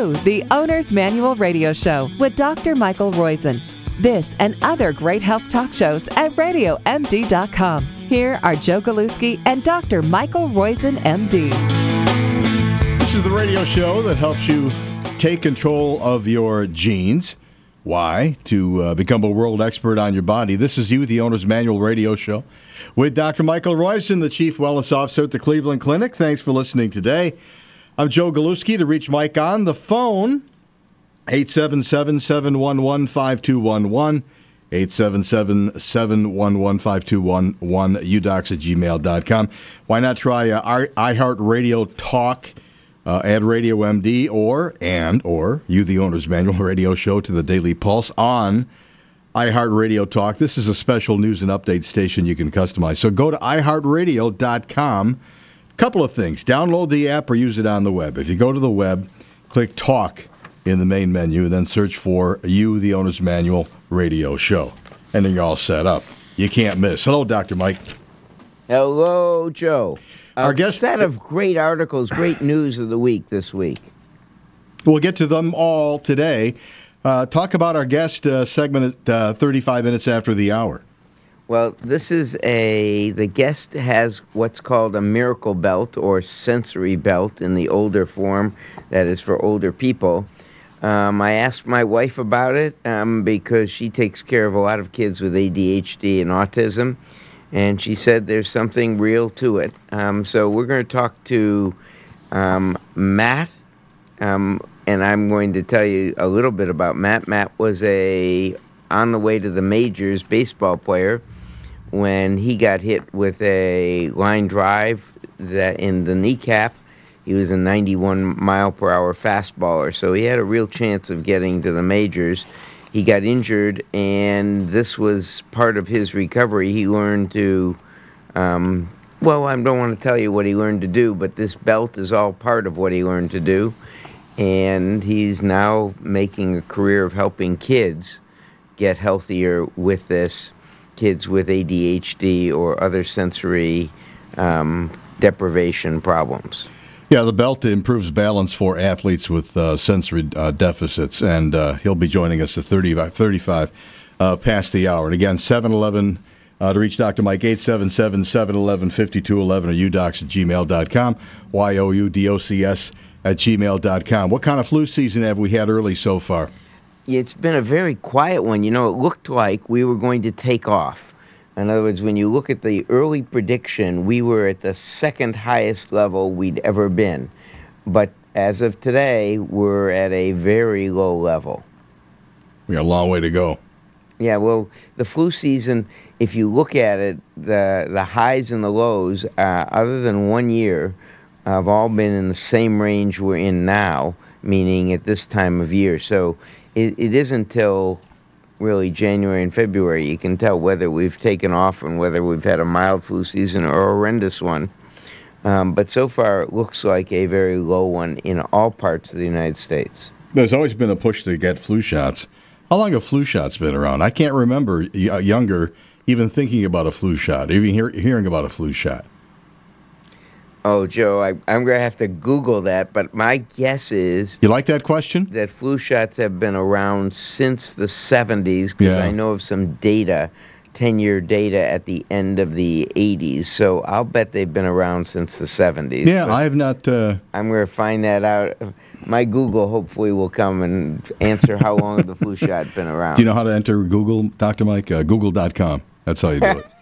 You, the Owner's Manual Radio Show with Dr. Michael Roizen. This and other great health talk shows at RadioMD.com. Here are Joe Galuski and Dr. Michael Roizen, MD. This is the radio show that helps you take control of your genes. Why? To become a world expert on your body. This is You, the Owner's Manual Radio Show with Dr. Michael Roizen, the Chief Wellness Officer at the Cleveland Clinic. Thanks for listening today. I'm Joe Galuski. To reach Mike on the phone, 877-711-5211, 877-711-5211, udocs@gmail.com. Why not try iHeartRadio Talk, add Radio MD, or You, the Owner's Manual Radio Show to the Daily Pulse on iHeartRadio Talk. This is a special news and update station you can customize. So go to iHeartRadio.com. Couple of things. Download the app or use it on the web. If you go to the web, click Talk in the main menu, and then search for You, the Owner's Manual Radio Show. And then you're all set up. You can't miss. Hello, Dr. Mike. Hello, Joe. Our guest set of great articles, great news of the week this week. We'll get to them all today. Talk about our guest segment at 35 minutes after the hour. Well, the guest has what's called a miracle belt or sensory belt in the older form that is for older people. I asked my wife about it because she takes care of a lot of kids with ADHD and autism, and she said there's something real to it. So we're going to talk to Matt, and I'm going to tell you a little bit about Matt. Matt was on the way to the majors baseball player when he got hit with a line drive that in the kneecap. He was a 91-mile-per-hour fastballer, so he had a real chance of getting to the majors. He got injured, and this was part of his recovery. He learned to, I don't want to tell you what he learned to do, but this belt is all part of what he learned to do, and he's now making a career of helping kids get healthier with this, kids with ADHD or other sensory deprivation problems. Yeah, the belt improves balance for athletes with sensory deficits, and he'll be joining us at 35 past the hour. And again, 711 to reach Dr. Mike, 877-711-5211 or udocs@gmail.com, youdocs@gmail.com. What kind of flu season have we had early so far? It's been a very quiet one. You know, it looked like we were going to take off. In other words, when you look at the early prediction, we were at the second highest level we'd ever been. But as of today, we're at a very low level. We got a long way to go. Yeah, well, the flu season, if you look at it, the highs and the lows, other than 1 year, have all been in the same range we're in now, meaning at this time of year. So it isn't until really January and February you can tell whether we've taken off and whether we've had a mild flu season or a horrendous one. But so far it looks like a very low one in all parts of the United States. There's always been a push to get flu shots. How long have flu shots been around? I can't remember younger even thinking about a flu shot, even hearing about a flu shot. Oh, Joe, I'm going to have to Google that, but my guess is... You like that question? That flu shots have been around since the 70s, because I know of some data, 10-year data at the end of the 80s, so I'll bet they've been around since the 70s. Yeah, I have not... I'm going to find that out. My Google hopefully will come and answer how long the flu shot been around. Do you know how to enter Google, Dr. Mike? Google.com. That's how you do it.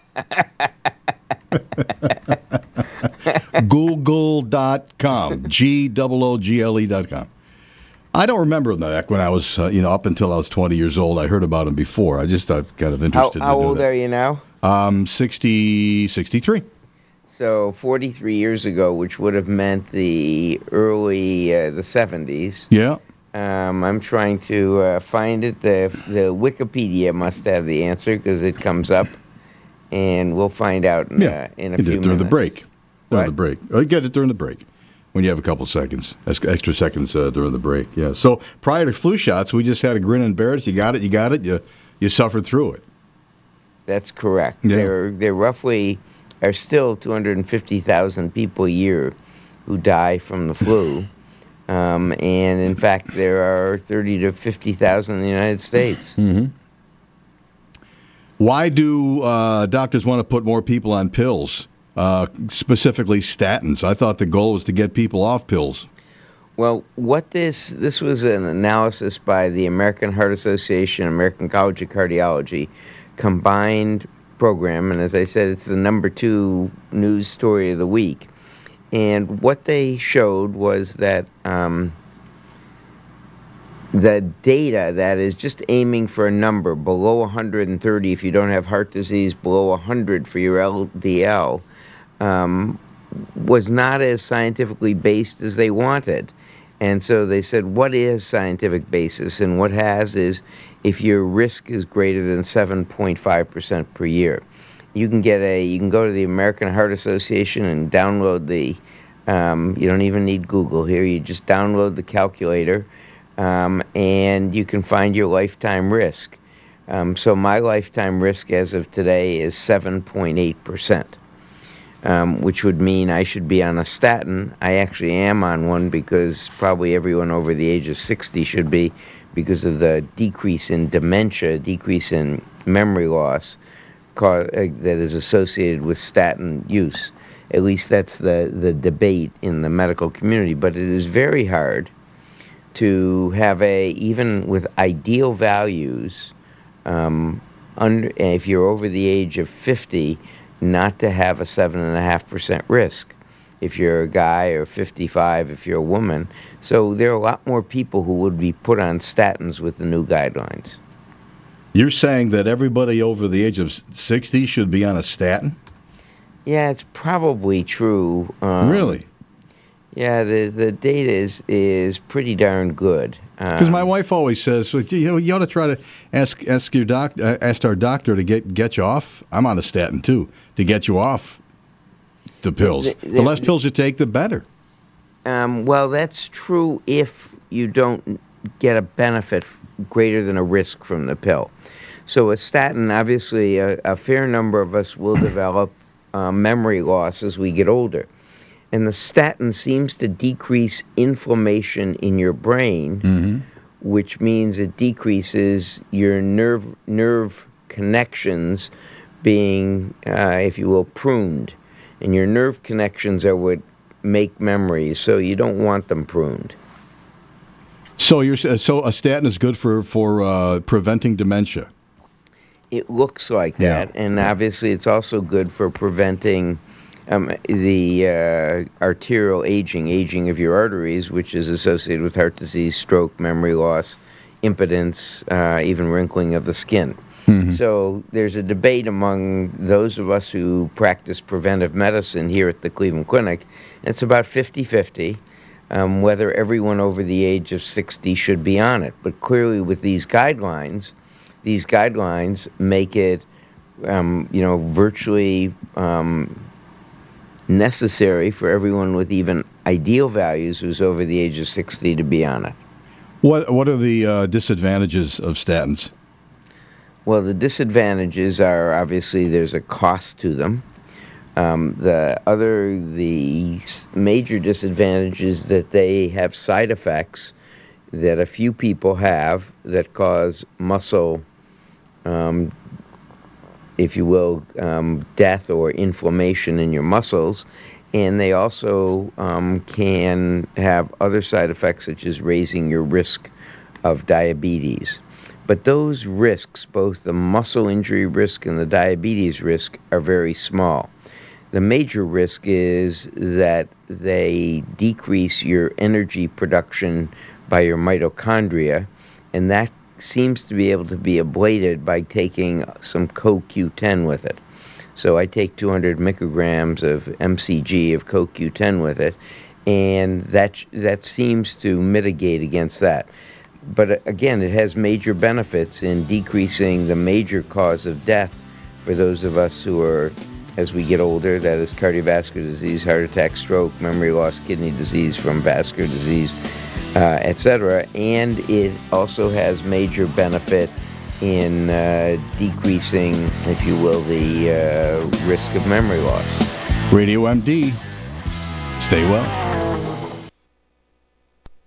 Google.com, Google.com. I don't remember that when I was, up until I was 20 years old. I heard about him before. I just got kind of interested. How old are you now? 63. So 43 years ago, which would have meant the early, the 70s. Yeah. I'm trying to find it. The Wikipedia must have the answer because it comes up. And we'll find out in a few minutes. During the break. During the break. You get it during the break when you have a couple seconds, extra seconds during the break. Yeah. So prior to flu shots, we just had a grin and bear it. You got it. You suffered through it. That's correct. Yeah. There roughly are still 250,000 people a year who die from the flu. And in fact, there are 30 to 50,000 in the United States. Mm-hmm. Why do doctors want to put more people on pills, specifically statins? I thought the goal was to get people off pills. Well, what this was an analysis by the American Heart Association, American College of Cardiology, combined program, and as I said, it's the number 2 news story of the week. And what they showed was that the data that is just aiming for a number below 130 if you don't have heart disease, below 100 for your LDL, was not as scientifically based as they wanted. And so they said, what is scientific basis? And what has is if your risk is greater than 7.5% per year. You can go to the American Heart Association and download the, you don't even need Google here, you just download the calculator, and you can find your lifetime risk. So my lifetime risk as of today is 7.8%. Which would mean I should be on a statin. I actually am on one because probably everyone over the age of 60 should be, because of the decrease in dementia, decrease in memory loss that is associated with statin use. At least that's the debate in the medical community. But it is very hard to have even with ideal values, if you're over the age of 50, not to have a 7.5% risk if you're a guy, or 55 if you're a woman. So there are a lot more people who would be put on statins with the new guidelines. You're saying that everybody over the age of 60 should be on a statin? Yeah, it's probably true. Really? Yeah, the data is pretty darn good. Because my wife always says, you ought to try to ask our doctor to get you off. I'm on a statin too, to get you off the pills. The less pills you take, the better. Well, that's true if you don't get a benefit greater than a risk from the pill. So a statin, obviously, a fair number of us will develop memory loss as we get older. And the statin seems to decrease inflammation in your brain, which means it decreases your nerve connections being, if you will, pruned. And your nerve connections are what make memories, so you don't want them pruned. So a statin is good for preventing dementia. It looks like that, and obviously it's also good for preventing the arterial aging of your arteries, which is associated with heart disease, stroke, memory loss, impotence, even wrinkling of the skin. So there's a debate among those of us who practice preventive medicine here at the Cleveland Clinic. It's about 50-50 whether everyone over the age of 60 should be on it. But clearly with these guidelines make it virtually necessary for everyone with even ideal values who's over the age of 60 to be on it. What are the disadvantages of statins? Well, the disadvantages are obviously there's a cost to them. The major disadvantage is that they have side effects that a few people have that cause muscle, if you will, death or inflammation in your muscles. And they also can have other side effects, such as raising your risk of diabetes. But those risks, both the muscle injury risk and the diabetes risk, are very small. The major risk is that they decrease your energy production by your mitochondria, and that seems to be able to be ablated by taking some CoQ10 with it. So I take 200 micrograms of MCG of CoQ10 with it, and that seems to mitigate against that. But again, it has major benefits in decreasing the major cause of death for those of us who are, as we get older, that is cardiovascular disease, heart attack, stroke, memory loss, kidney disease from vascular disease, etc. And it also has major benefit in decreasing, if you will, the risk of memory loss. Radio MD. Stay well.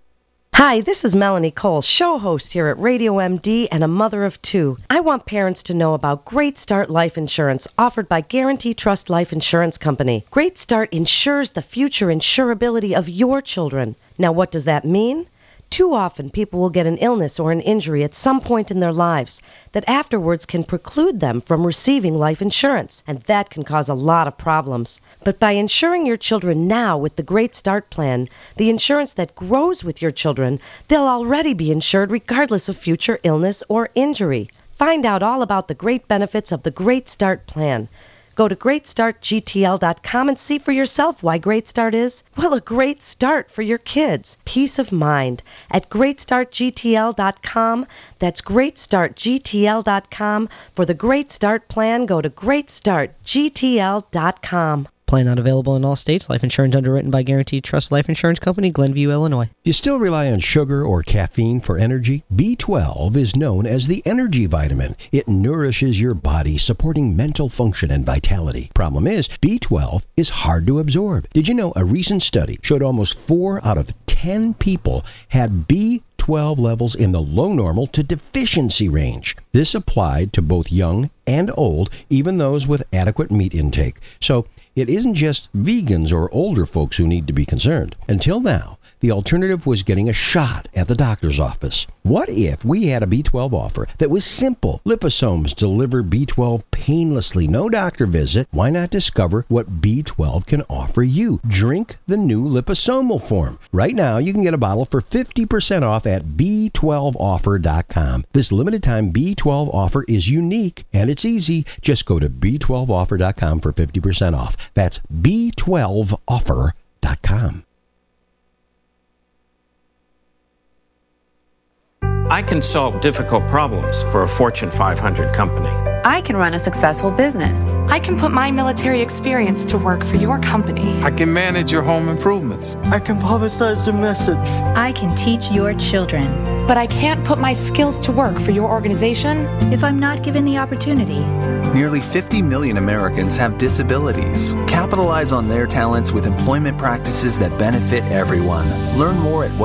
Hi, this is Melanie Cole, show host here at Radio MD and a mother of two. I want parents to know about Great Start Life Insurance offered by Guarantee Trust Life Insurance Company. Great Start insures the future insurability of your children. Now, what does that mean? Too often, people will get an illness or an injury at some point in their lives that afterwards can preclude them from receiving life insurance, and that can cause a lot of problems. But by insuring your children now with the Great Start Plan, the insurance that grows with your children, they'll already be insured regardless of future illness or injury. Find out all about the great benefits of the Great Start Plan. Go to GreatStartGTL.com and see for yourself why Great Start is, well, a great start for your kids. Peace of mind at GreatStartGTL.com. That's GreatStartGTL.com. For the Great Start Plan, go to GreatStartGTL.com. Plan not available in all states. Life insurance underwritten by Guaranteed Trust Life Insurance Company, Glenview, Illinois. You still rely on sugar or caffeine for energy? B12 is known as the energy vitamin. It nourishes your body, supporting mental function and vitality. Problem is, B12 is hard to absorb. Did you know a recent study showed almost 4 out of 10 people had B12 levels in the low normal to deficiency range? This applied to both young and old, even those with adequate meat intake. So, it isn't just vegans or older folks who need to be concerned. Until now, the alternative was getting a shot at the doctor's office. What if we had a B12 offer that was simple? Liposomes deliver B12 painlessly, no doctor visit. Why not discover what B12 can offer you? Drink the new liposomal form. Right now, you can get a bottle for 50% off at B12offer.com. This limited time B12 offer is unique and it's easy. Just go to B12offer.com for 50% off. That's B12offer.com. I can solve difficult problems for a Fortune 500 company. I can run a successful business. I can put my military experience to work for your company. I can manage your home improvements. I can publicize your message. I can teach your children. But I can't put my skills to work for your organization if I'm not given the opportunity. Nearly 50 million Americans have disabilities. Capitalize on their talents with employment practices that benefit everyone. Learn more at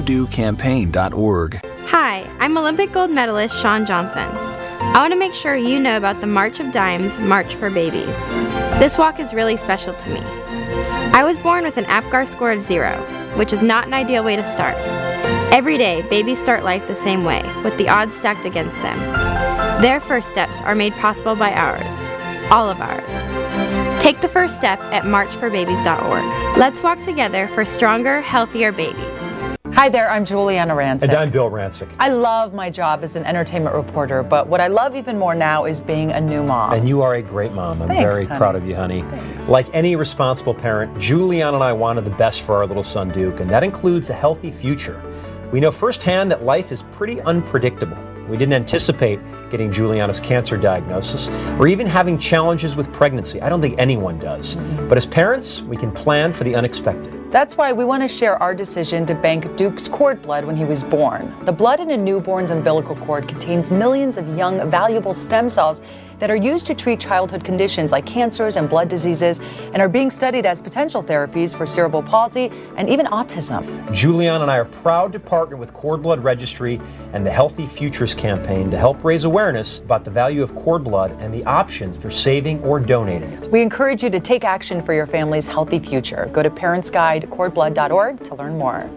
whatcanyoudocampaign.org. Hi, I'm Olympic gold medalist Shawn Johnson. I want to make sure you know about the March of Dimes March for Babies. This walk is really special to me. I was born with an APGAR score of 0, which is not an ideal way to start. Every day, babies start life the same way, with the odds stacked against them. Their first steps are made possible by ours, all of ours. Take the first step at marchforbabies.org. Let's walk together for stronger, healthier babies. Hi there, I'm Juliana Rancic. And I'm Bill Rancic. I love my job as an entertainment reporter, but what I love even more now is being a new mom. And you are a great mom. I'm very proud of you, honey. Thanks. Like any responsible parent, Juliana and I wanted the best for our little son, Duke, and that includes a healthy future. We know firsthand that life is pretty unpredictable. We didn't anticipate getting Juliana's cancer diagnosis or even having challenges with pregnancy. I don't think anyone does. But as parents, we can plan for the unexpected. That's why we want to share our decision to bank Duke's cord blood when he was born. The blood in a newborn's umbilical cord contains millions of young, valuable stem cells that are used to treat childhood conditions like cancers and blood diseases and are being studied as potential therapies for cerebral palsy and even autism. Juliana and I are proud to partner with Cord Blood Registry and the Healthy Futures campaign to help raise awareness about the value of cord blood and the options for saving or donating it. We encourage you to take action for your family's healthy future. Go to parentsguidecordblood.org to learn more.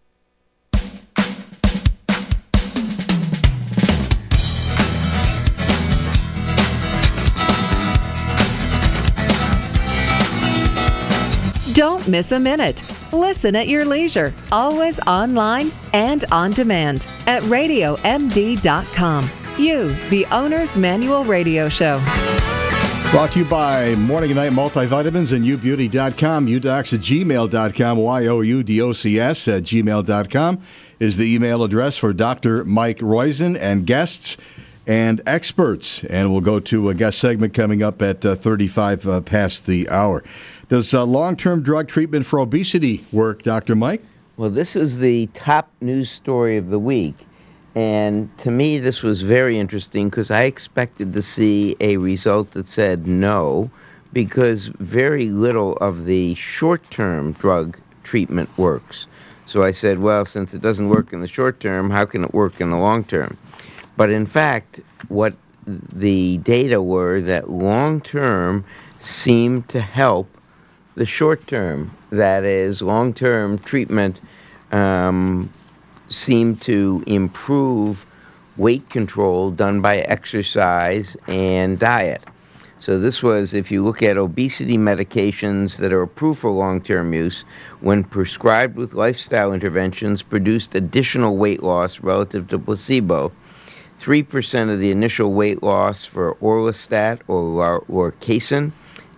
Don't miss a minute. Listen at your leisure, always online and on demand at RadioMD.com. You, the Owner's Manual Radio Show. Brought to you by Morning and Night Multivitamins and YouBeauty.com, udocs at gmail.com, youdocs at gmail.com is the email address for Dr. Mike Roizen and guests and experts. And we'll go to a guest segment coming up at 35 past the hour. Does long-term drug treatment for obesity work, Dr. Mike? Well, this was the top news story of the week. And to me, this was very interesting because I expected to see a result that said no, because very little of the short-term drug treatment works. So I said, well, since it doesn't work in the short term, how can it work in the long term? But in fact, what the data were that long term seemed to help the short term. That is, long term treatment seemed to improve weight control done by exercise and diet. So this was, if you look at obesity medications that are approved for long-term use, when prescribed with lifestyle interventions, produced additional weight loss relative to placebo. 3% of the initial weight loss for orlistat or Lorcaserin,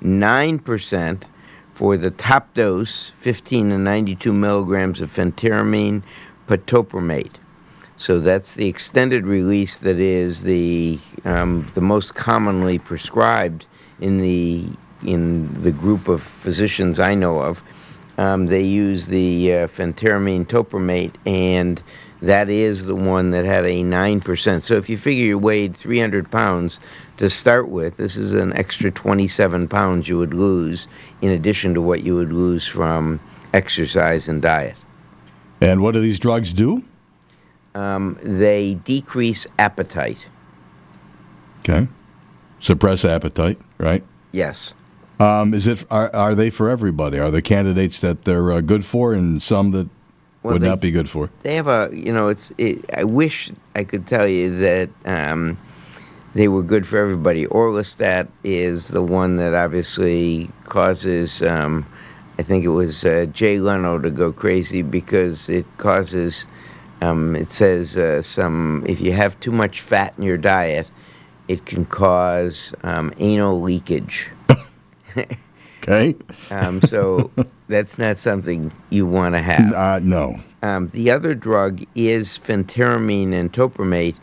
9% for the top dose, 15 and 92 milligrams of phentermine patopromate. So that's the extended release that is the most commonly prescribed in the group of physicians I know of. They use the phentermine topramate, and that is the one that had a 9%. So if you figure you weighed 300 pounds to start with, this is an extra 27 pounds you would lose in addition to what you would lose from exercise and diet. And what do these drugs do? They decrease appetite. Okay. Suppress appetite, right? Yes. Are they for everybody? Are there candidates that they're good for and some that would not be good for? They have I wish I could tell you that they were good for everybody. Orlistat is the one that obviously causes, I think it was Jay Leno to go crazy because it causes, it says if you have too much fat in your diet, it can cause anal leakage. Okay. So that's not something you want to have. No. The other drug is phentermine and topramate.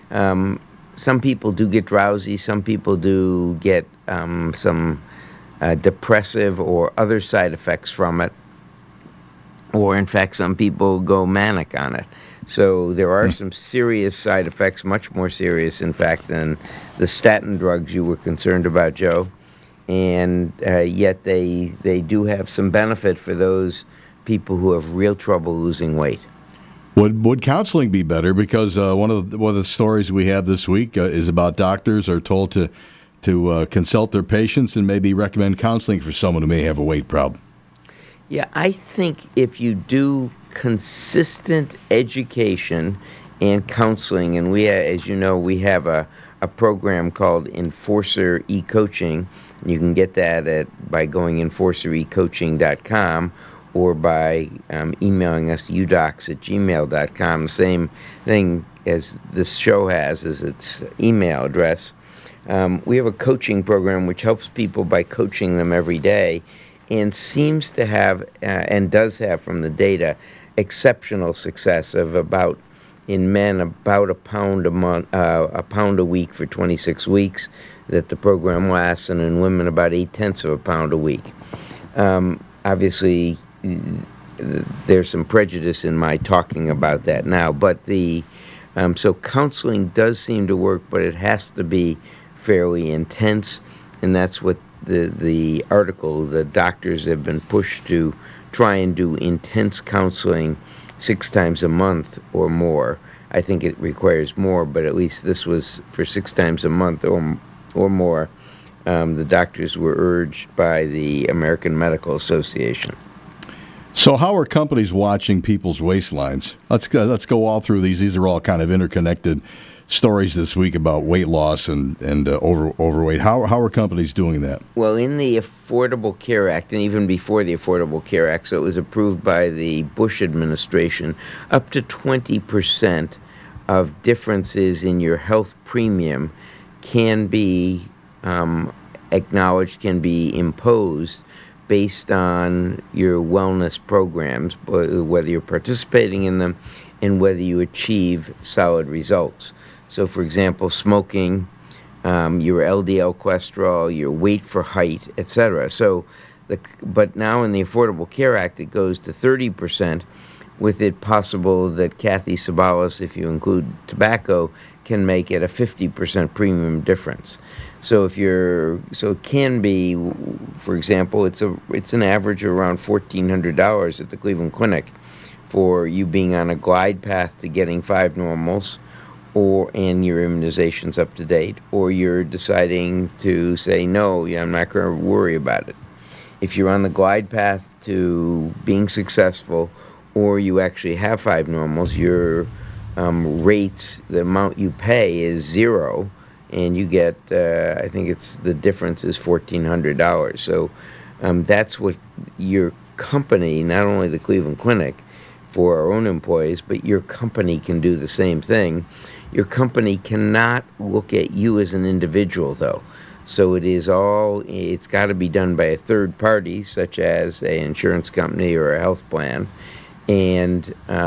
Some people do get drowsy. Some people do get some depressive or other side effects from it. Or, in fact, some people go manic on it. So there are some serious side effects, much more serious, in fact, than the statin drugs you were concerned about, Joe. And yet they do have some benefit for those people who have real trouble losing weight. Would counseling be better? Because one of the stories we have this week is about doctors are told to consult their patients and maybe recommend counseling for someone who may have a weight problem. Yeah, I think if you do consistent education and counseling, and we, as you know, we have a program called Enforcer eCoaching. You can get that by going enforcerecoaching.com or by emailing us udocs@gmail.com. The same thing as this show has as its email address. We have a coaching program which helps people by coaching them every day, and seems to have and does have from the data exceptional success of about in men about a pound a week for 26 weeks that the program lasts, and in women about 0.8 of a pound a week. Obviously, there's some prejudice in my talking about that now, but so counseling does seem to work, but it has to be fairly intense, and that's what the article, the doctors have been pushed to try and do intense counseling 6 times a month or more. I think it requires more, but at least this was for 6 times a month or more. The doctors were urged by the American Medical Association. So how are companies watching people's waistlines? Let's go all through these. These are all kind of interconnected stories this week about weight loss and overweight. How are companies doing that? Well, in the Affordable Care Act, and even before the Affordable Care Act, so it was approved by the Bush administration, up to 20% of differences in your health premium can be acknowledged, can be imposed based on your wellness programs, whether you're participating in them and whether you achieve solid results. So, for example, smoking, your LDL cholesterol, your weight for height, etc. So, but now in the Affordable Care Act, it goes to 30%, with it possible that Kathy Sabalos, if you include tobacco, can make it a 50% premium difference. So it can be, for example, it's an average of around $1,400 at the Cleveland Clinic for you being on a glide path to getting 5 normals, and your immunization's up to date, or you're deciding to say no, I'm not going to worry about it. If you're on the glide path to being successful, or you actually have 5 normals, your rates, the amount you pay is zero, and you get, I think the difference is $1,400. So that's what your company, not only the Cleveland Clinic for our own employees, but your company can do the same thing. Your company cannot look at you as an individual, though. So it's got to be done by a third party, such as an insurance company or a health plan. And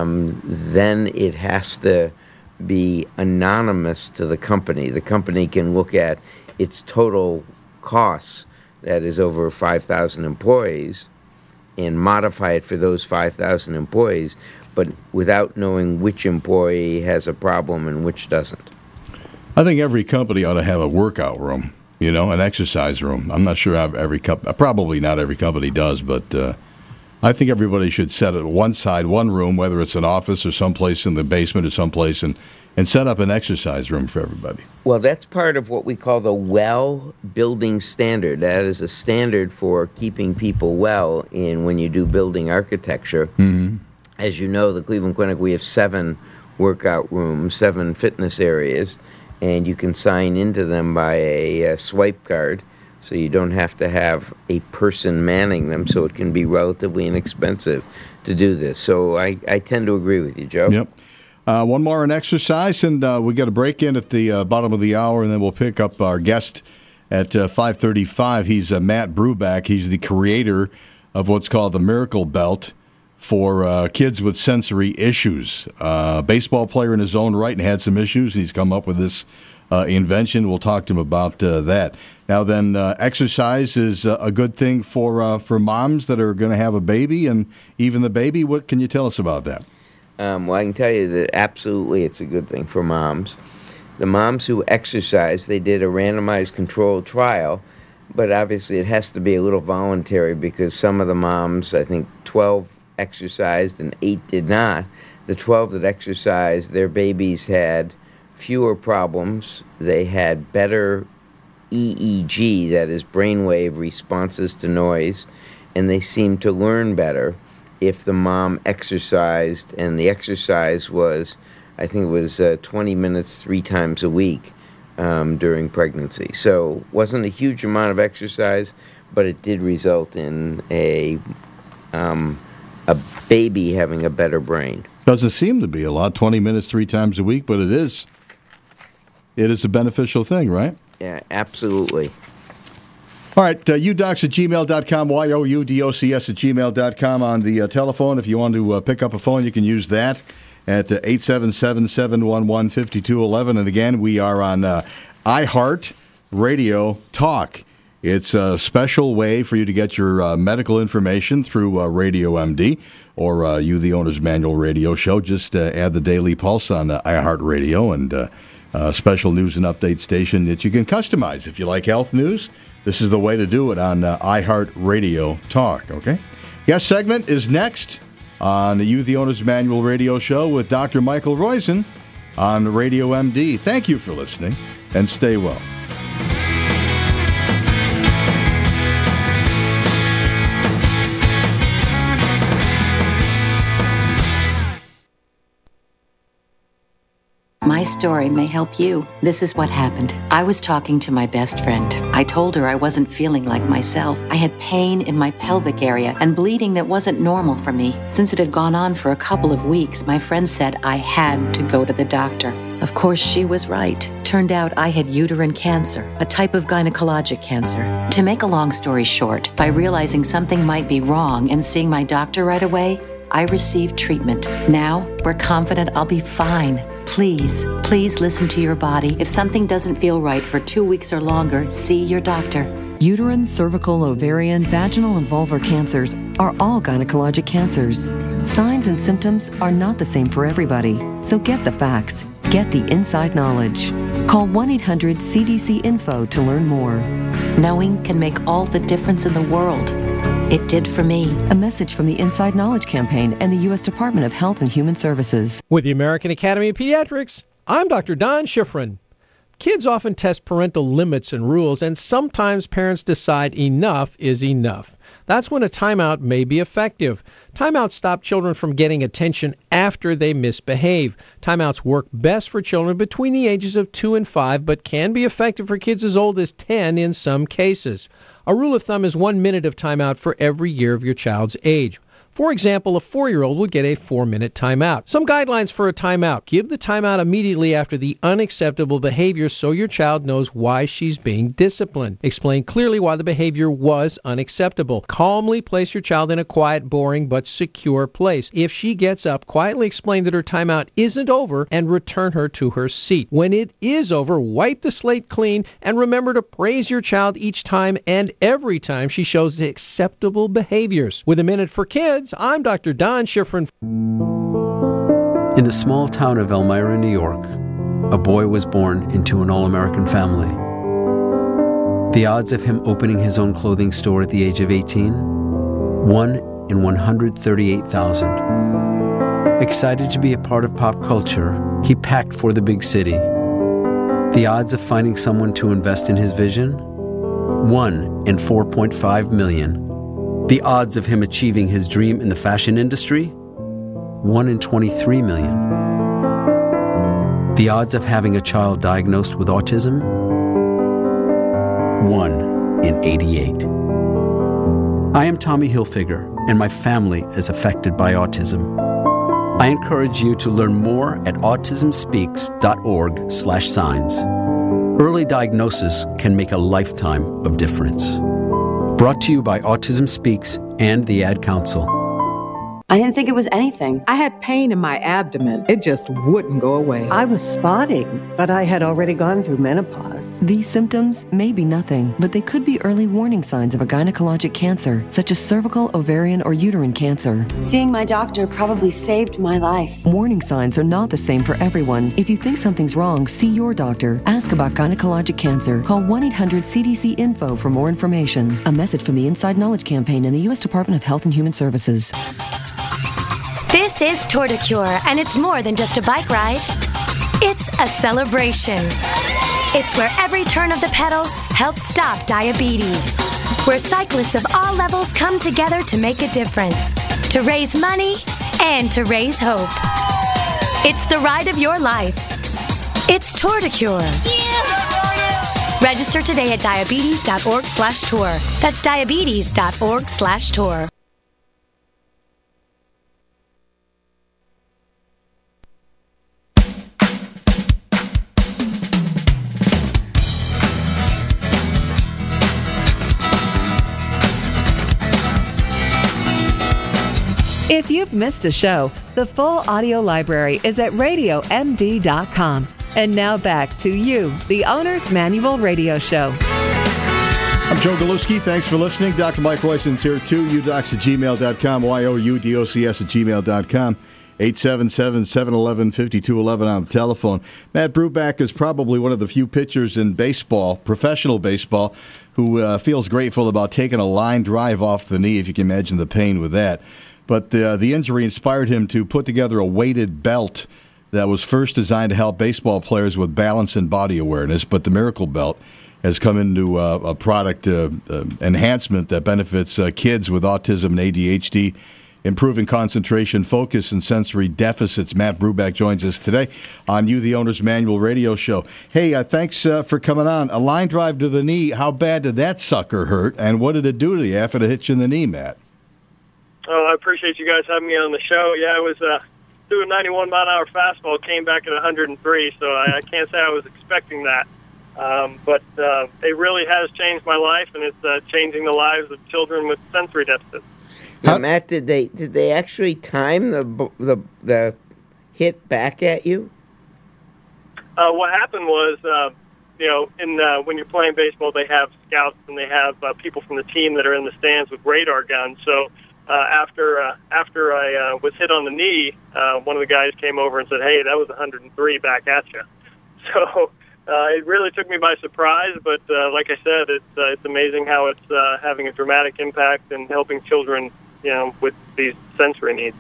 then it has to be anonymous to the company. The company can look at its total costs, that is over 5,000 employees, and modify it for those 5,000 employees, but without knowing which employee has a problem and which doesn't. I think every company ought to have a workout room, an exercise room. I'm not sure probably not every company does, but I think everybody should set it one side, one room, whether it's an office or someplace in the basement or someplace, and set up an exercise room for everybody. Well, that's part of what we call the well building standard. That is a standard for keeping people well when you do building architecture. Mm-hmm. As you know, the Cleveland Clinic, we have 7 workout rooms, 7 fitness areas, and you can sign into them by a swipe card. So you don't have to have a person manning them, so it can be relatively inexpensive to do this. So I tend to agree with you, Joe. Yep. One more on exercise, and we got a break in at the bottom of the hour, and then we'll pick up our guest at 5:35. He's Matt Bruback. He's the creator of what's called the Miracle Belt for kids with sensory issues. Baseball player in his own right and had some issues. He's come up with this invention. We'll talk to him about that. Now then, exercise is a good thing for moms that are going to have a baby, and even the baby. What can you tell us about that? Well, I can tell you that absolutely it's a good thing for moms. The moms who exercise, they did a randomized controlled trial, but obviously it has to be a little voluntary because some of the moms, I think 12 exercised and 8 did not. The 12 that exercised, their babies had fewer problems. They had better EEG, that is brainwave responses to noise, and they seemed to learn better if the mom exercised, and the exercise was, I think it was 20 minutes 3 times a week during pregnancy. So it wasn't a huge amount of exercise, but it did result in a baby having a better brain. Doesn't seem to be a lot, 20 minutes 3 times a week, but it is a beneficial thing, right? Yeah, absolutely. All right, udocs@gmail.com, youdocs@gmail.com on the telephone. If you want to pick up a phone, you can use that at 877-711-5211. And again, we are on iHeart Radio Talk. It's a special way for you to get your medical information through Radio MD or You the Owner's Manual radio show. Just add the Daily Pulse on iHeart Radio, and special news and update station that you can customize. If you like health news, this is the way to do it on iHeart Radio Talk, okay? Guest segment is next on the You the Owner's Manual radio show with Dr. Michael Roizen on Radio MD. Thank you for listening, and stay well. My story may help you. This is what happened. I was talking to my best friend. I told her I wasn't feeling like myself. I had pain in my pelvic area and bleeding that wasn't normal for me. Since it had gone on for a couple of weeks, my friend said I had to go to the doctor. Of course, she was right. Turned out I had uterine cancer, a type of gynecologic cancer. To make a long story short, by realizing something might be wrong and seeing my doctor right away, I received treatment. Now, we're confident I'll be fine. Please listen to your body. If something doesn't feel right for 2 weeks or longer, see your doctor. Uterine, cervical, ovarian, vaginal, and vulvar cancers are all gynecologic cancers. Signs and symptoms are not the same for everybody, so get the facts. Get the inside knowledge. Call 1-800-CDC-INFO to learn more. Knowing can make all the difference in the world. It did for me. A message from the Inside Knowledge Campaign and the U.S. Department of Health and Human Services. With the American Academy of Pediatrics, I'm Dr. Don Schifrin. Kids often test parental limits and rules, and sometimes parents decide enough is enough. That's when a timeout may be effective. Timeouts stop children from getting attention after they misbehave. Timeouts work best for children between the ages of 2 and 5, but can be effective for kids as old as 10 in some cases. A rule of thumb is 1 minute of timeout for every year of your child's age. For example, a 4-year-old would get a 4-minute timeout. Some guidelines for a timeout. Give the timeout immediately after the unacceptable behavior so your child knows why she's being disciplined. Explain clearly why the behavior was unacceptable. Calmly place your child in a quiet, boring, but secure place. If she gets up, quietly explain that her timeout isn't over and return her to her seat. When it is over, wipe the slate clean and remember to praise your child each time and every time she shows acceptable behaviors. With a Minute for Kids, I'm Dr. Don Schifrin. In the small town of Elmira, New York, a boy was born into an all-American family. The odds of him opening his own clothing store at the age of 18? 1 in 138,000. Excited to be a part of pop culture, he packed for the big city. The odds of finding someone to invest in his vision? 1 in 4.5 million. The odds of him achieving his dream in the fashion industry? 1 in 23 million. The odds of having a child diagnosed with autism? 1 in 88. I am Tommy Hilfiger, and my family is affected by autism. I encourage you to learn more at autismspeaks.org/signs. Early diagnosis can make a lifetime of difference. Brought to you by Autism Speaks and the Ad Council. I didn't think it was anything. I had pain in my abdomen. It just wouldn't go away. I was spotting, but I had already gone through menopause. These symptoms may be nothing, but they could be early warning signs of a gynecologic cancer, such as cervical, ovarian, or uterine cancer. Seeing my doctor probably saved my life. Warning signs are not the same for everyone. If you think something's wrong, see your doctor. Ask about gynecologic cancer. Call 1-800-CDC-INFO for more information. A message from the Inside Knowledge Campaign and the U.S. Department of Health and Human Services. This is Tour de Cure, and it's more than just a bike ride. It's a celebration. It's where every turn of the pedal helps stop diabetes. Where cyclists of all levels come together to make a difference. To raise money and to raise hope. It's the ride of your life. It's Tour de Cure. Register today at diabetes.org/tour. That's diabetes.org/tour. If you've missed a show, the full audio library is at RadioMD.com. And now back to you, the Owner's Manual Radio Show. I'm Joe Galuski. Thanks for listening. Dr. Mike Royson's here too. udocs@gmail.com, youdocs@gmail.com. 877-711-5211 on the telephone. Matt Bruback is probably one of the few pitchers in baseball, professional baseball, who feels grateful about taking a line drive off the knee, if you can imagine the pain with that. But the injury inspired him to put together a weighted belt that was first designed to help baseball players with balance and body awareness. But the Miracle Belt has come into a product enhancement that benefits kids with autism and ADHD, improving concentration, focus, and sensory deficits. Matt Bruback joins us today on You, the Owner's Manual Radio Show. Hey, thanks for coming on. A line drive to the knee, how bad did that sucker hurt, and what did it do to you after it hit you in the knee, Matt? Oh, I appreciate you guys having me on the show. Yeah, I was doing 91-mile-an-hour fastball, came back at 103, so I can't say I was expecting that. But it really has changed my life, and it's changing the lives of children with sensory deficits. Now, Matt, did they actually time the hit back at you? What happened was, when you're playing baseball, they have scouts and they have people from the team that are in the stands with radar guns. So after I was hit on the knee, one of the guys came over and said, "Hey, that was 103 back at you." So it really took me by surprise. But like I said, it's amazing how it's having a dramatic impact and helping children, with these sensory needs.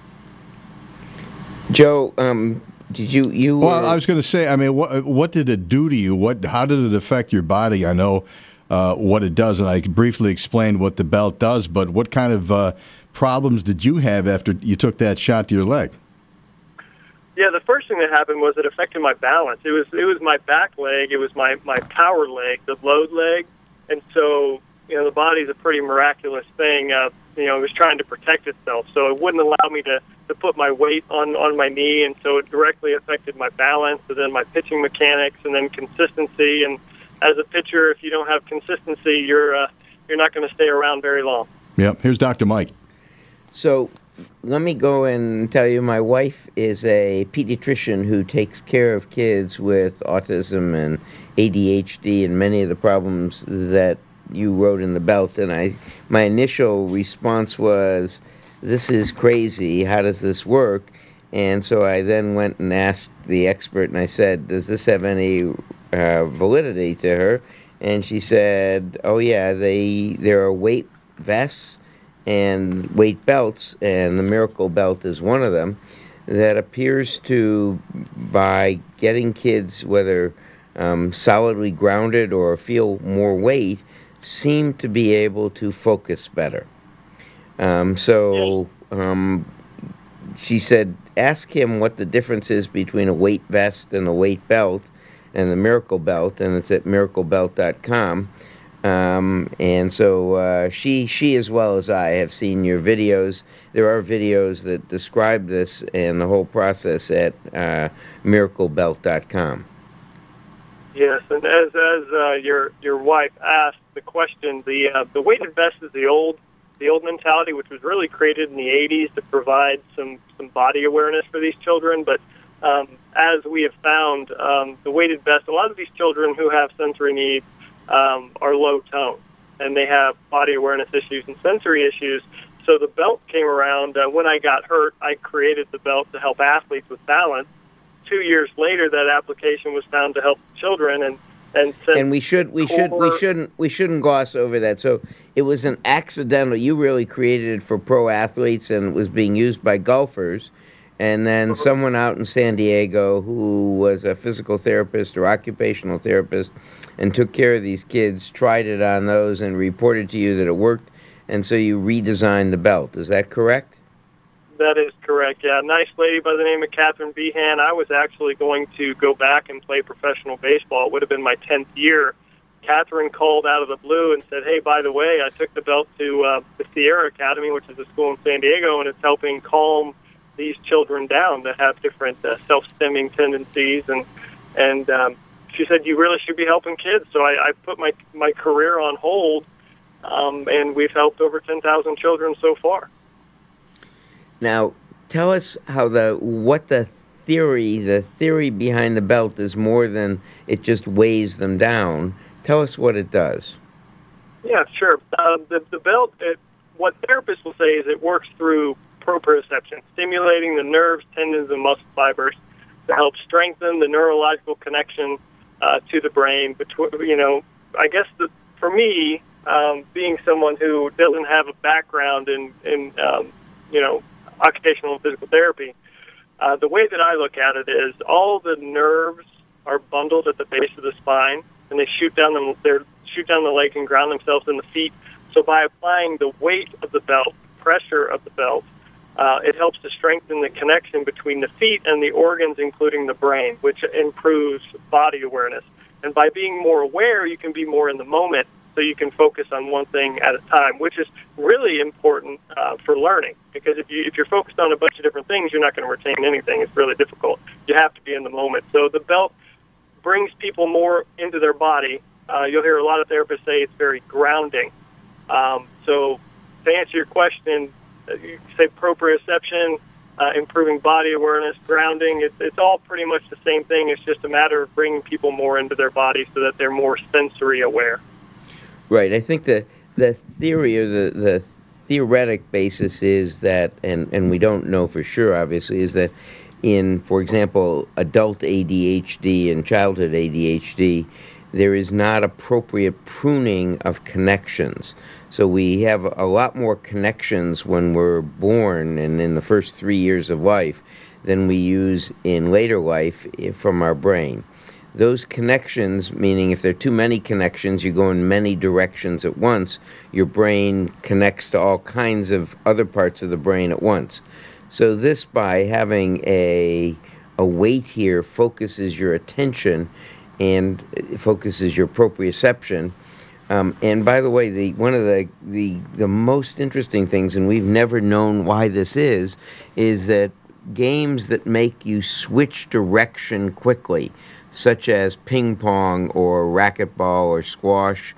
Joe, did you? Well, I was going to say, I mean, what did it do to you? How did it affect your body? I know what it does, and I briefly explained what the belt does. But what kind of problems did you have after you took that shot to your leg? Yeah, the first thing that happened was it affected my balance. It was my back leg, it was my power leg, the load leg, and so the body's a pretty miraculous thing. It was trying to protect itself, so it wouldn't allow me to put my weight on my knee, and so it directly affected my balance, and then my pitching mechanics, and then consistency. And as a pitcher, if you don't have consistency, you're not going to stay around very long. Yep. Here's Dr. Mike. So let me go and tell you, my wife is a pediatrician who takes care of kids with autism and ADHD and many of the problems that you wrote in the belt. And my initial response was, "This is crazy. How does this work?" And so I then went and asked the expert, and I said, "Does this have any validity to her?" And she said, "Oh yeah, there are weight vests and weight belts, and the Miracle Belt is one of them, that appears to, by getting kids, whether solidly grounded or feel more weight, seem to be able to focus better." She said, ask him what the difference is between a weight vest and a weight belt and the Miracle Belt, and it's at miraclebelt.com. And so she, as well as I, have seen your videos. There are videos that describe this and the whole process at miraclebelt.com. Yes, and as your wife asked the question, the weighted vest is the old mentality, which was really created in the 80s to provide some body awareness for these children. But as we have found, the weighted vest, a lot of these children who have sensory needs are low tone, and they have body awareness issues and sensory issues. So the belt came around. When I got hurt, I created the belt to help athletes with balance. 2 years later, that application was found to help children, and we shouldn't gloss over that. So it was an accidental. You really created it for pro athletes, and it was being used by golfers. And then someone out in San Diego who was a physical therapist or occupational therapist and took care of these kids, tried it on those and reported to you that it worked, and so you redesigned the belt. Is that correct? That is correct, yeah. Nice lady by the name of Catherine Behan. I was actually going to go back and play professional baseball. It would have been my 10th year. Catherine called out of the blue and said, "Hey, by the way, I took the belt to the Sierra Academy, which is a school in San Diego, and it's helping calm these children down that have different self-stimming tendencies." And she said, "You really should be helping kids." So I put my career on hold, and we've helped over 10,000 children so far. Now, tell us what the theory behind the belt is more than it just weighs them down. Tell us what it does. Yeah, sure. The belt, what therapists will say is it works through proprioception, stimulating the nerves, tendons, and muscle fibers to help strengthen the neurological connection to the brain. I guess for me, being someone who doesn't have a background in occupational and physical therapy, the way that I look at it is all the nerves are bundled at the base of the spine, and they shoot down the leg and ground themselves in the feet. So by applying the weight of the belt, pressure of the belt, it helps to strengthen the connection between the feet and the organs, including the brain, which improves body awareness. And by being more aware, you can be more in the moment, so you can focus on one thing at a time, which is really important for learning. Because if you're focused on a bunch of different things, you're not going to retain anything. It's really difficult. You have to be in the moment. So the belt brings people more into their body. You'll hear a lot of therapists say it's very grounding. So to answer your question, you say proprioception, improving body awareness, grounding. It's all pretty much the same thing. It's just a matter of bringing people more into their body so that they're more sensory aware. Right. I think the theory or the theoretic basis is that, and we don't know for sure, obviously, is that in, for example, adult ADHD and childhood ADHD, there is not appropriate pruning of connections. So we have a lot more connections when we're born and in the first 3 years of life than we use in later life from our brain. Those connections, meaning if there are too many connections, you go in many directions at once, your brain connects to all kinds of other parts of the brain at once. So this, by having a weight here, focuses your attention and focuses your proprioception. And by the way, one of the most interesting things, and we've never known why this is that games that make you switch direction quickly, such as ping pong or racquetball or squash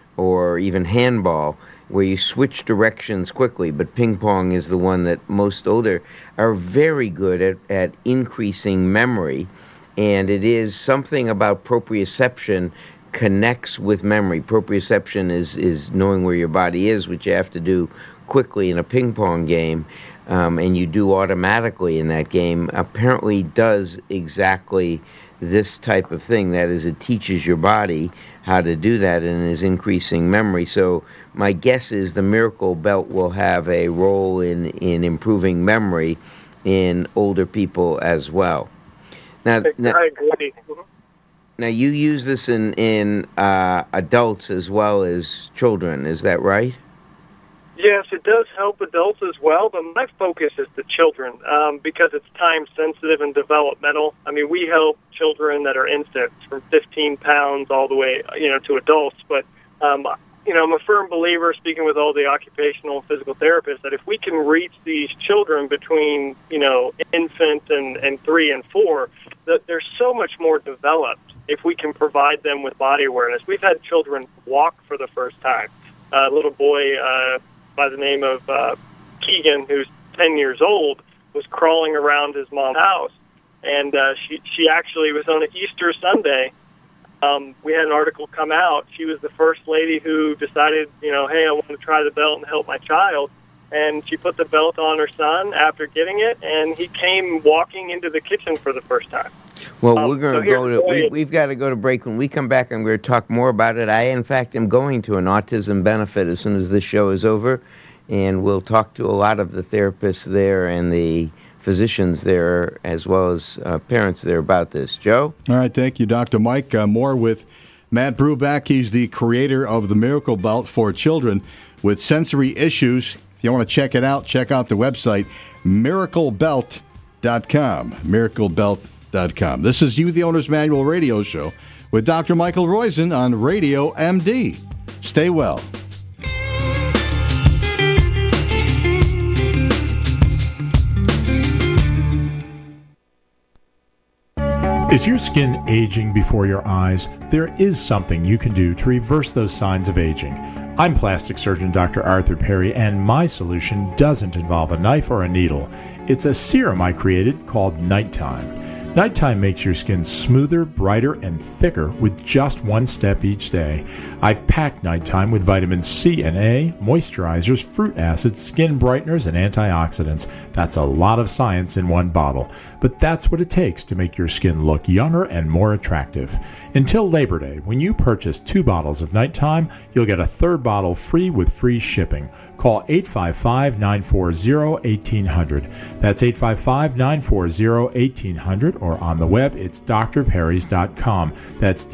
or even handball, where you switch directions quickly, but ping pong is the one that most older are very good at increasing memory, and it is something about proprioception connects with memory. Proprioception is knowing where your body is, which you have to do quickly in a ping pong game, and you do automatically in that game, apparently does exactly this type of thing. That is, it teaches your body how to do that and is increasing memory. So my guess is the Miracle Belt will have a role in improving memory in older people as well. Now I agree. Now you use this in adults as well as children, is that right? Yes, it does help adults as well, but my focus is the children because it's time-sensitive and developmental. I mean, we help children that are infants from 15 pounds all the way, to adults. But, I'm a firm believer, speaking with all the occupational and physical therapists, that if we can reach these children between, infant and 3 and 4, that they're so much more developed if we can provide them with body awareness. We've had children walk for the first time. A little boy by the name of Keegan, who's 10 years old, was crawling around his mom's house. And she actually was on an Easter Sunday. We had an article come out. She was the first lady who decided, hey, I want to try the belt and help my child. And she put the belt on her son after getting it, and he came walking into the kitchen for the first time. Well, we're going to go to. We've got to go to break. When we come back, I'm going to talk more about it. I, in fact, am going to an autism benefit as soon as this show is over, and we'll talk to a lot of the therapists there and the physicians there, as well as parents there about this. Joe? All right, thank you, Dr. Mike. More with Matt Bruback. He's the creator of the Miracle Belt for children with sensory issues. If you want to check it out, check out the website, miraclebelt.com. Miraclebelt.com. This is You, the Owner's Manual radio show with Dr. Michael Roizen on Radio MD. Stay well. Is your skin aging before your eyes? There is something you can do to reverse those signs of aging. I'm plastic surgeon Dr. Arthur Perry, and my solution doesn't involve a knife or a needle. It's a serum I created called Nighttime. Nighttime makes your skin smoother, brighter, and thicker with just one step each day. I've packed Nighttime with vitamins C and A, moisturizers, fruit acids, skin brighteners, and antioxidants. That's a lot of science in one bottle. But that's what it takes to make your skin look younger and more attractive. Until Labor Day, when you purchase 2 bottles of Nighttime, you'll get a 3rd bottle free with free shipping. Call 855-940-1800. That's 855-940-1800, or on the web, it's drperrys.com. That's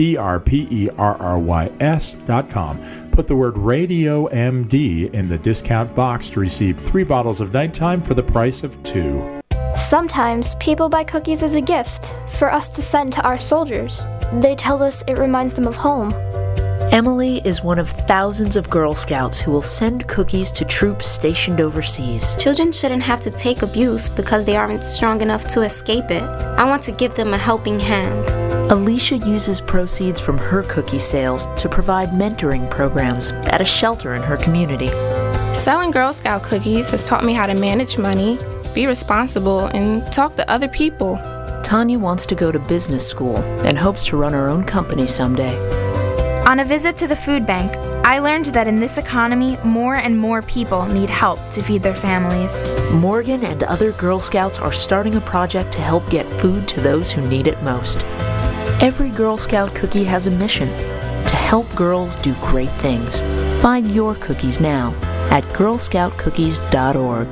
DRPERRYS.com. Put the word Radio MD in the discount box to receive 3 bottles of Nighttime for the price of 2. Sometimes people buy cookies as a gift for us to send to our soldiers. They tell us it reminds them of home. Emily is one of thousands of Girl Scouts who will send cookies to troops stationed overseas. Children shouldn't have to take abuse because they aren't strong enough to escape it. I want to give them a helping hand. Alicia uses proceeds from her cookie sales to provide mentoring programs at a shelter in her community. Selling Girl Scout cookies has taught me how to manage money, be responsible, and talk to other people. Tanya wants to go to business school and hopes to run her own company someday. On a visit to the food bank, I learned that in this economy, more and more people need help to feed their families. Morgan and other Girl Scouts are starting a project to help get food to those who need it most. Every Girl Scout cookie has a mission: to help girls do great things. Find your cookies now at girlscoutcookies.org.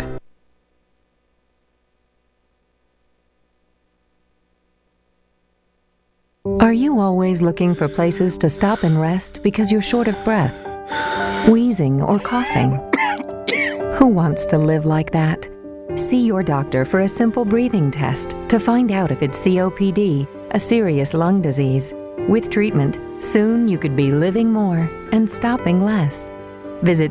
Are you always looking for places to stop and rest because you're short of breath, wheezing, or coughing? Who wants to live like that? See your doctor for a simple breathing test to find out if it's COPD, a serious lung disease. With treatment, soon you could be living more and stopping less. Visit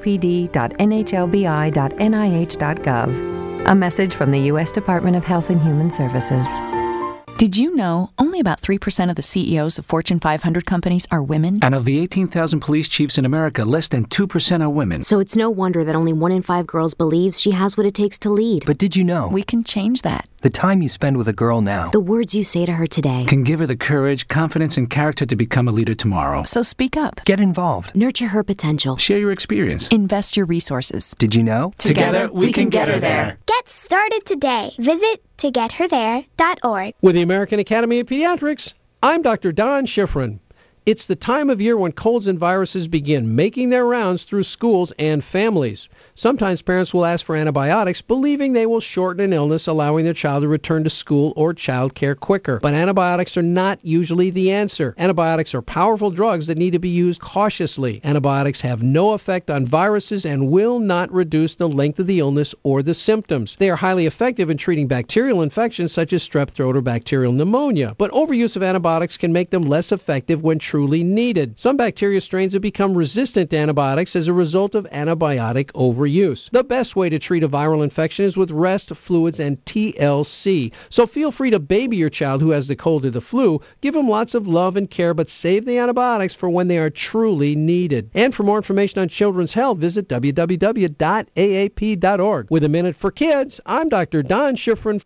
copd.nhlbi.nih.gov. A message from the U.S. Department of Health and Human Services. Did you know only about 3% of the CEOs of Fortune 500 companies are women? And of the 18,000 police chiefs in America, less than 2% are women. So it's no wonder that only 1 in 5 girls believes she has what it takes to lead. But did you know? We can change that. The time you spend with a girl now. The words you say to her today. Can give her the courage, confidence, and character to become a leader tomorrow. So speak up. Get involved. Nurture her potential. Share your experience. Invest your resources. Did you know? Together we can get her there. Get started today. Visit togetherthere.org. With the American Academy of Pediatrics, I'm Dr. Don Schifrin. It's the time of year when colds and viruses begin making their rounds through schools and families. Sometimes parents will ask for antibiotics, believing they will shorten an illness, allowing their child to return to school or child care quicker. But antibiotics are not usually the answer. Antibiotics are powerful drugs that need to be used cautiously. Antibiotics have no effect on viruses and will not reduce the length of the illness or the symptoms. They are highly effective in treating bacterial infections such as strep throat or bacterial pneumonia. But overuse of antibiotics can make them less effective when truly needed. Some bacteria strains have become resistant to antibiotics as a result of antibiotic overuse. The best way to treat a viral infection is with rest, fluids, and TLC. So feel free to baby your child who has the cold or the flu. Give them lots of love and care, but save the antibiotics for when they are truly needed. And for more information on children's health, visit www.aap.org. With a Minute for Kids, I'm Dr. Don Schifrin.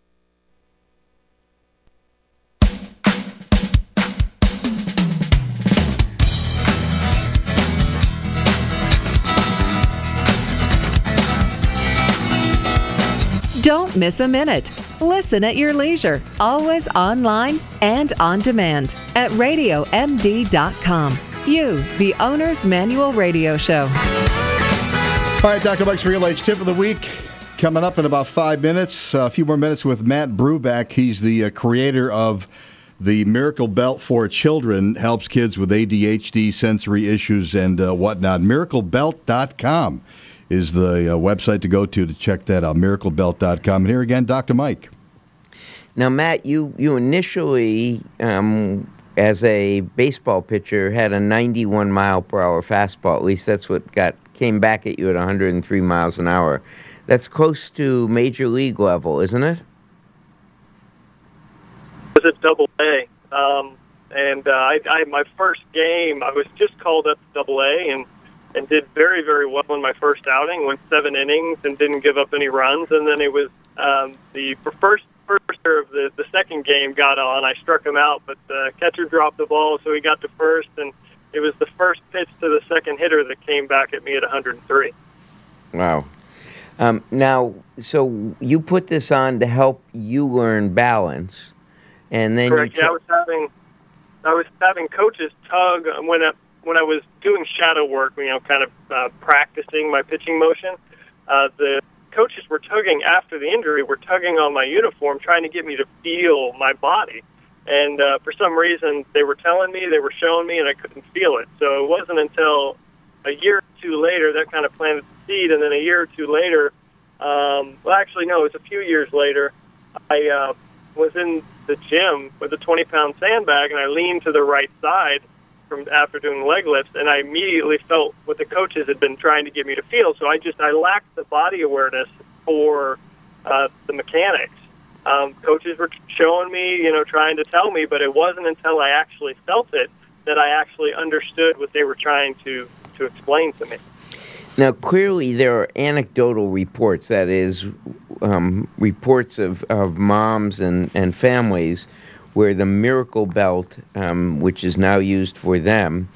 Don't miss a minute. Listen at your leisure, always online and on demand at RadioMD.com. You, the Owner's Manual Radio Show. All right, Dr. Mike's Real Age Tip of the Week coming up in about 5 minutes. A few more minutes with Matt Bruback. He's the creator of the Miracle Belt for Children, helps kids with ADHD, sensory issues, and whatnot. MiracleBelt.com is the website to go to check that out, miraclebelt.com. And here again, Dr. Mike. Now, Matt, you initially, as a baseball pitcher, had a 91-mile-per-hour fastball. At least that's what came back at you at 103 miles an hour. That's close to major league level, isn't it? It was at Double-A. And my first game, I was just called up to Double-A and did very, very well in my first outing, went 7 innings and didn't give up any runs. And then it was the first of the second game got on. I struck him out, but the catcher dropped the ball, so he got to first. And it was the first pitch to the second hitter that came back at me at 103. Wow. Now, so you put this on to help you learn balance, and then correct. Yeah, I was having coaches tug when I was doing shadow work, kind of practicing my pitching motion. The coaches were tugging after the injury, were tugging on my uniform, trying to get me to feel my body. And for some reason, they were telling me, they were showing me, and I couldn't feel it. So it wasn't until a year or two later that kind of planted the seed. And then a year or two later, it was a few years later, I was in the gym with a 20-pound sandbag, and I leaned to the right side after doing leg lifts, and I immediately felt what the coaches had been trying to get me to feel. So I lacked the body awareness for the mechanics. Coaches were showing me, trying to tell me, but it wasn't until I actually felt it that I actually understood what they were trying to explain to me. Now, clearly there are anecdotal reports, that is, reports of moms and families where the Miracle Belt, which is now used for them,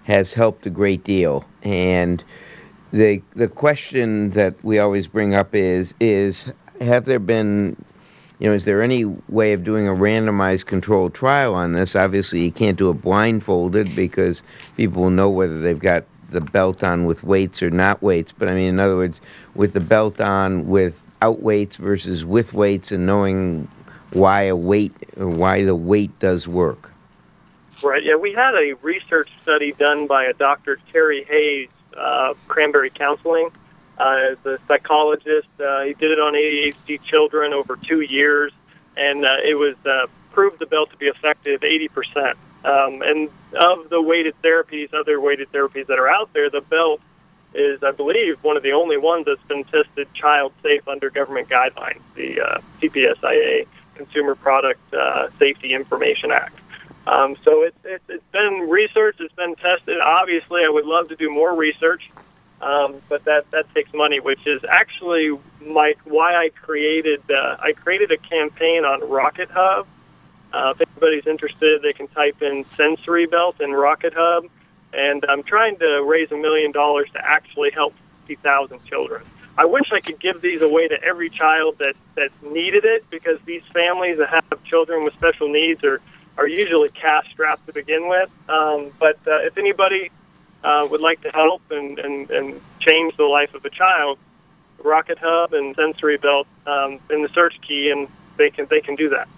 has helped a great deal. And the question that we always bring up is have there been, is there any way of doing a randomized controlled trial on this? Obviously, you can't do it blindfolded because people will know whether they've got the belt on with weights or not weights. But I mean, in other words, with the belt on without weights versus with weights, and knowing why the weight does work. Right. Yeah, we had a research study done by a Dr. Terry Hayes, Cranberry Counseling. The psychologist, he did it on ADHD children over 2 years, and it was proved the belt to be effective 80%. And of the weighted therapies, other weighted therapies that are out there, the belt is, I believe, one of the only ones that's been tested child safe under government guidelines, the CPSIA, Consumer Product Safety Information Act. So it's been researched, it's been tested. Obviously, I would love to do more research, but that takes money, which is actually why I created a campaign on Rocket Hub. If anybody's interested, they can type in Sensory Belt in Rocket Hub, and I'm trying to raise $1 million to actually help 50,000 children. I wish I could give these away to every child that needed it, because these families that have children with special needs are usually cash-strapped to begin with. But if anybody would like to help and change the life of a child, Rocket Hub and Sensory Belt in the search key, and they can do that.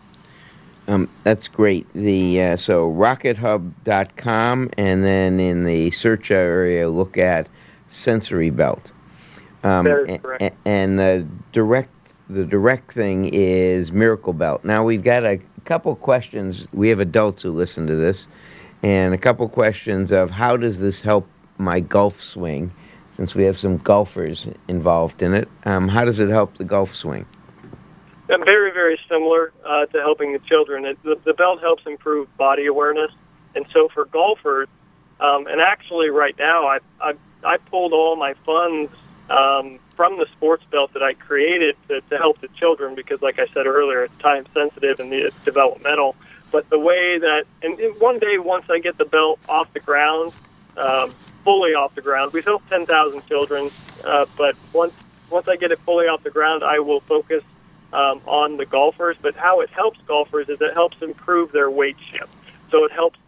That's great. So rockethub.com, and then in the search area, look at Sensory Belt. That is correct. And the direct thing is Miracle Belt. Now we've got a couple questions. We have adults who listen to this, and a couple questions of how does this help my golf swing, since we have some golfers involved in it. How does it help the golf swing? Very, very similar to helping the children. The belt helps improve body awareness, and so for golfers, and actually right now I pulled all my funds from the sports belt that I created to help the children, because, like I said earlier, it's time sensitive and it's developmental. But the way that, and one day once I get the belt off the ground, fully off the ground, we've helped 10,000 children. But once I get it fully off the ground, I will focus on the golfers. But how it helps golfers is it helps improve their weight shift. So it helps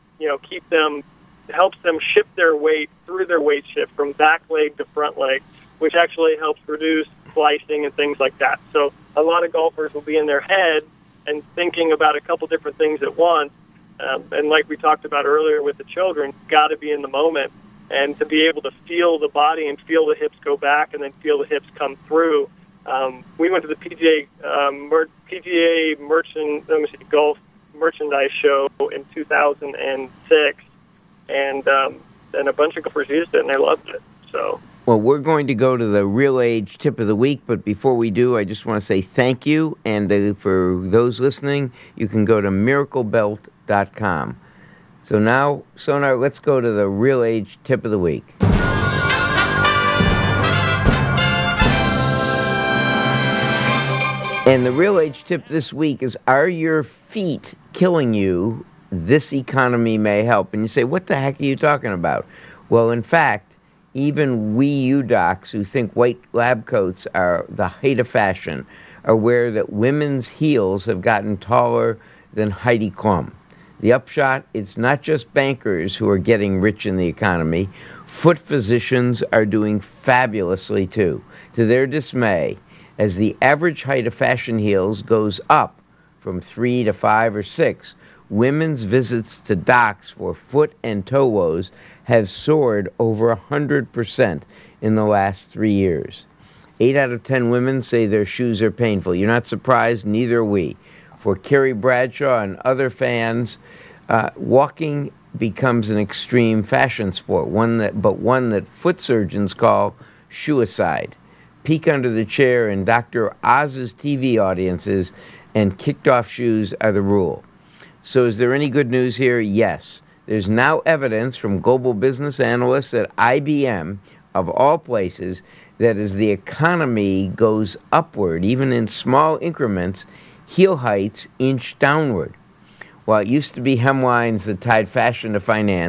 helps them shift their weight through their weight shift from back leg to front leg, which actually helps reduce slicing and things like that. So a lot of golfers will be in their head and thinking about a couple different things at once. And like we talked about earlier with the children, got to be in the moment, and to be able to feel the body and feel the hips go back and then feel the hips come through. We went to the PGA Golf Merchandise Show in 2006, and a bunch of golfers used it and they loved it. So. Well, we're going to go to the Real Age Tip of the Week, but before we do, I just want to say thank you. And for those listening, you can go to miraclebelt.com. So now, Sonar, let's go to the Real Age Tip of the Week. And the Real Age Tip this week is, are your feet killing you? This economy may help. And you say, what the heck are you talking about? Well, in fact, even we you docs who think white lab coats are the height of fashion are aware that women's heels have gotten taller than Heidi Klum. The upshot, it's not just bankers who are getting rich in the economy. Foot physicians are doing fabulously too, to their dismay, as the average height of fashion heels goes up from 3 to 5 or 6. Women's visits to docs for foot and toe woes have soared over 100% in the last 3 years. 8 out of 10 women say their shoes are painful. You're not surprised, neither are we. For Carrie Bradshaw and other fans, walking becomes an extreme fashion sport, one that foot surgeons call shoeicide. Peek under the chair in Dr. Oz's TV audiences, and kicked-off shoes are the rule. So is there any good news here? Yes. There's now evidence from global business analysts at IBM, of all places, that as the economy goes upward, even in small increments, heel heights inch downward. While it used to be hemlines that tied fashion to finance,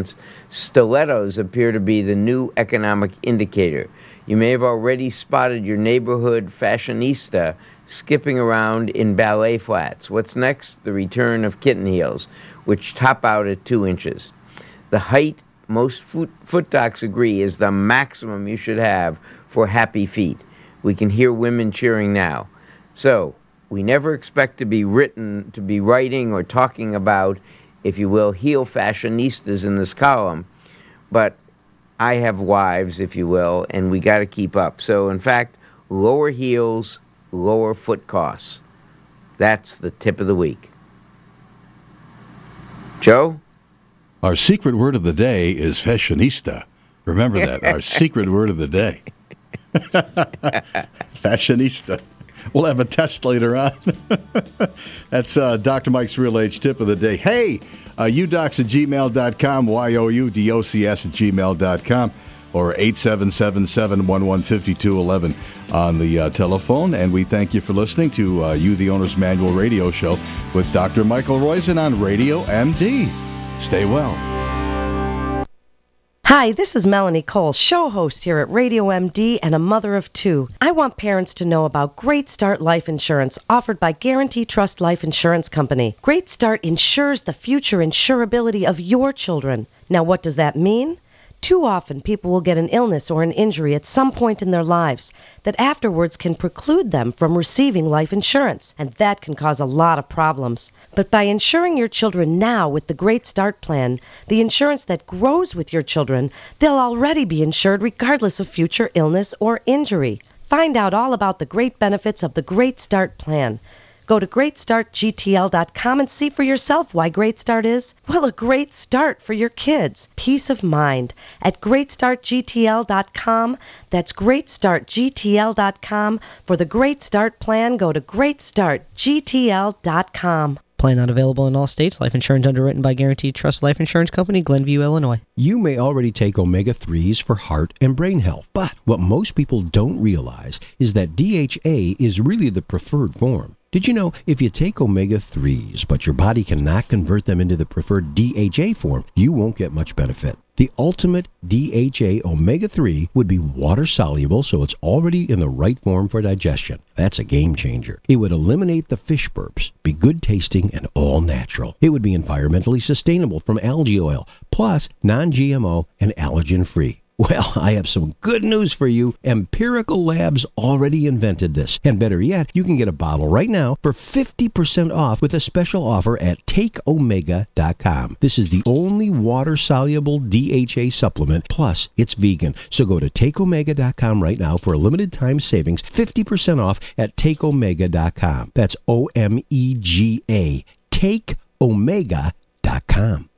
Stilettos appear to be the new economic indicator. You may have already spotted your neighborhood fashionista skipping around in ballet flats. What's next? The return of kitten heels, which top out at 2 inches. The height, most foot docs agree, is the maximum you should have for happy feet. We can hear women cheering now. So, we never expect to be writing or talking about, if you will, heel fashionistas in this column, but I have wives, if you will, and we got to keep up. So, in fact, lower heels, lower foot costs. That's the tip of the week. Joe? Our secret word of the day is fashionista. Remember that, our secret word of the day. Fashionista. We'll have a test later on. That's Dr. Mike's Real Age Tip of the Day. Hey, udocs@gmail.com, youds@gmail.com, or 877-711-5211 on the telephone. And we thank you for listening to You, the Owner's Manual radio show with Dr. Michael Roizen on Radio MD. Stay well. Hi, this is Melanie Cole, show host here at Radio MD and a mother of 2. I want parents to know about Great Start Life Insurance offered by Guarantee Trust Life Insurance Company. Great Start insures the future insurability of your children. Now, what does that mean? Too often, people will get an illness or an injury at some point in their lives that afterwards can preclude them from receiving life insurance, and that can cause a lot of problems. But by insuring your children now with the Great Start Plan, the insurance that grows with your children, they'll already be insured regardless of future illness or injury. Find out all about the great benefits of the Great Start Plan. Go to GreatStartGTL.com and see for yourself why Great Start is, well, a great start for your kids. Peace of mind at GreatStartGTL.com. That's GreatStartGTL.com. For the Great Start Plan, go to GreatStartGTL.com. Plan not available in all states. Life insurance underwritten by Guaranteed Trust Life Insurance Company, Glenview, Illinois. You may already take omega-3s for heart and brain health, but what most people don't realize is that DHA is really the preferred form. Did you know if you take omega-3s, but your body cannot convert them into the preferred DHA form, you won't get much benefit? The ultimate DHA omega-3 would be water-soluble, so it's already in the right form for digestion. That's a game changer. It would eliminate the fish burps, be good tasting and all natural. It would be environmentally sustainable from algae oil, plus non-GMO and allergen-free. Well, I have some good news for you. Empirical Labs already invented this. And better yet, you can get a bottle right now for 50% off with a special offer at TakeOmega.com. This is the only water-soluble DHA supplement, plus it's vegan. So go to TakeOmega.com right now for a limited time savings, 50% off at TakeOmega.com. That's OMEGA, TakeOmega.com.